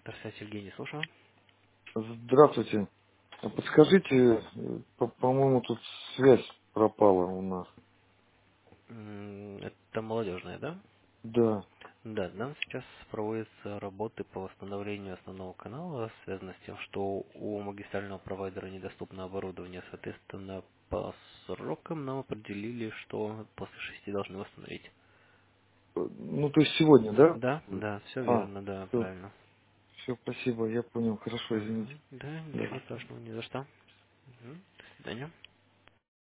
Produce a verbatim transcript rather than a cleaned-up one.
Здравствуйте, Евгений, слушаю. Здравствуйте. А подскажите, э, по- по-моему, тут связь пропала у нас. М, Это молодежная, да? Да. Да, нам сейчас проводятся работы по восстановлению основного канала, связано с тем, что у магистрального провайдера недоступно оборудование, соответственно, по срокам нам определили, что после шести должны восстановить. Э, Ну, то есть сегодня, да? Да, да, все А, верно, да, все, правильно. все, спасибо, я понял. Хорошо, извините. Мгм, да, Да. ничего страшного, ни за что. Мгм, до свидания.